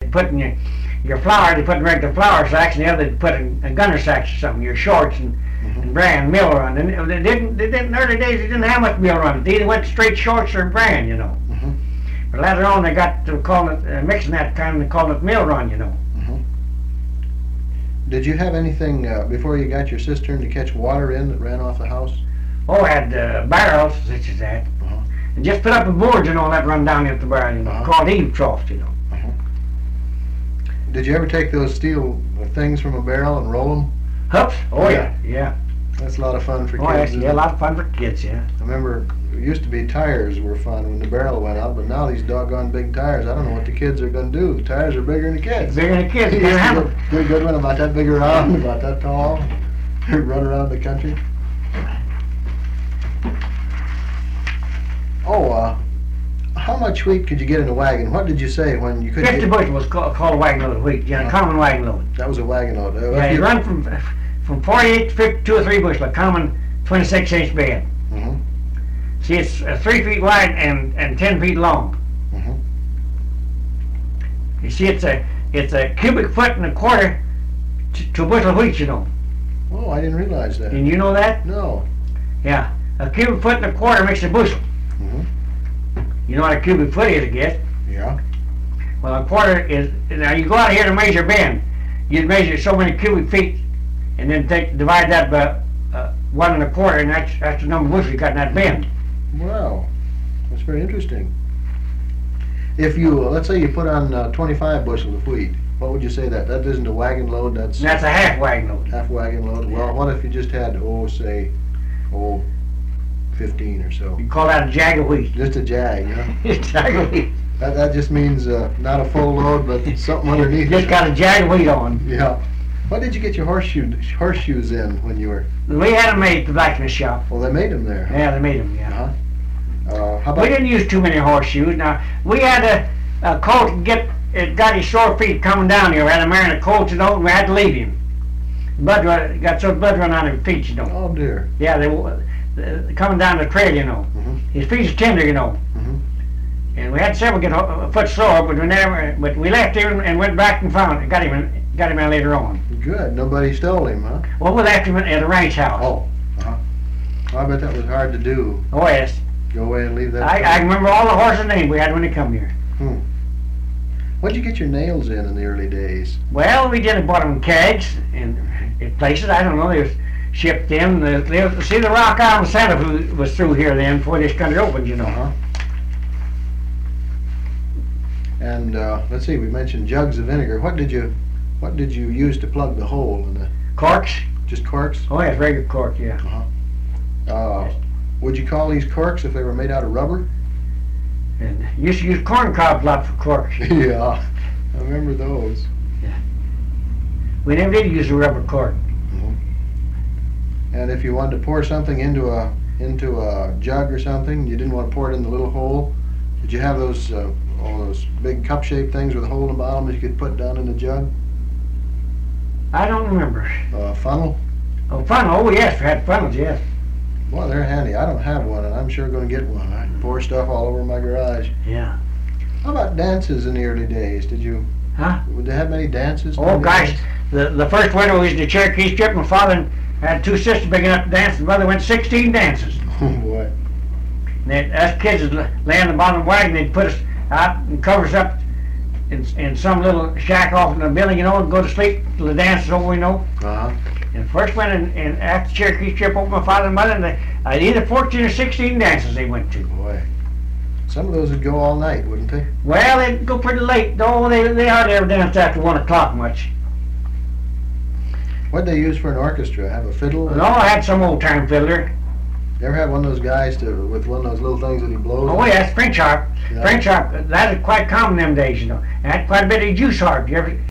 they'd put in your flour, they put in regular flour sacks, and the other they'd put in gunner sacks or something, your shorts and bran, mill run. And they didn't, in the early days, they didn't have much mill run. They either went straight shorts or bran, you know. But later on, they got to calling it, mixing that kind and calling it mill run, you know. Did you have anything before you got your cistern to catch water in that ran off the house? Oh, I had barrels such as that. And just put up a board, you know, and that run down into the barrel, you know, called eave troughs, you know. Did you ever take those steel things from a barrel and roll them? Hoops? Oh, yeah. That's a lot of fun for kids. Oh, yes, yeah, a lot of fun for kids, yeah. I remember it used to be tires were fun when the barrel went out, but now these doggone big tires, I don't know what the kids are going to do. The tires are bigger than the kids. Bigger than the kids. You have a good one about that big around, about that tall, run around the country. Oh, how much wheat could you get in a wagon? What did you say when you could 50 bushel was called a wagon load of wheat, yeah, a common wagon load. That was a wagon load. Yeah, you run from 48 to 52 or 3 bushel, a common 26-inch bed. See, it's 3 feet wide and 10 feet long. You see, it's a cubic foot and a quarter to a bushel of wheat, you know. Oh, I didn't realize that. And you know that? No. Yeah, a cubic foot and a quarter makes a bushel. You know what a cubic foot is, I guess? Yeah. Well, a quarter is, now you go out here to measure Ben. You'd measure so many cubic feet and then divide that by 1 1/4, and that's the number of bushels you got in that bin. Wow, that's very interesting. If you, let's say you put on 25 bushels of wheat, what would you say that? That isn't a wagon load, that's a half wagon load. Half wagon load. Well, what if you just had, say, 15 or so? You call that a jag of wheat. Just a jag, yeah? Jag of wheat. That just means not a full load, but something underneath. Just got a jag of wheat on. Yeah. What did you get your horseshoes in when you were? We had them made at the blacksmith shop. Well, they made them there. Yeah, they made them, yeah. How about? We didn't use too many horseshoes. Now, we had a colt it got his sore feet coming down here. We had a man in a colt, you know, and we had to leave him. Blood got so blood run out of his feet, you know. Oh, dear. Yeah, they coming down the trail, you know. His feet are tender, you know. And we had several get a foot sore, but we left him and went back and found it. Got him out later on. Good. Nobody stole him, huh? Well, we left him at the ranch house. Oh. I bet that was hard to do. Oh, yes. Go away and leave that. I remember all the horses' names we had when they come here. What'd you get your nails in the early days? Well, we did bought them in kegs and in places. I don't know. They was shipped in. See, the Rock Island Santa Fe was through here then before this country opened, you know. And let's see, we mentioned jugs of vinegar. What did you use to plug the hole in the corks? Just corks? Oh, yes, regular cork, yeah. Would you call these corks if they were made out of rubber? And used to use corn cobs a lot for corks. Yeah, I remember those. Yeah. We never did use a rubber cork. And if you wanted to pour something into a jug or something, you didn't want to pour it in the little hole. Did you have those all those big cup-shaped things with a hole in the bottom that you could put down in the jug? I don't remember. Funnel? Oh, funnel. Oh, yes, we had funnels, yes. Well, they're handy. I don't have one, and I'm sure going to get one. I pour stuff all over my garage. Yeah. How about dances in the early days? Did you? Huh? Would they have many dances? Oh, gosh. The first winter we was in the Cherokee Strip. My father had 2 sisters big enough to dance. My mother went 16 dances. Oh, boy. And us kids would lay on the bottom of the wagon. They'd put us out and cover us up in some little shack off in the building, you know, and go to sleep till the dance is over, you know. And first went in after Cherokee Strip opened, my father and mother, and either 14 or 16 dances they went to. Boy. Some of those would go all night, wouldn't they? Well, they'd go pretty late. No, they hardly ever danced after 1 o'clock much. What'd they use for an orchestra? Have a fiddle? No, I had some old-time fiddler. You ever have one of those guys with one of those little things that he blows? Oh, yes, French harp. Yeah. French harp, that is quite common them days, you know. And had quite a bit of juice harp. You ever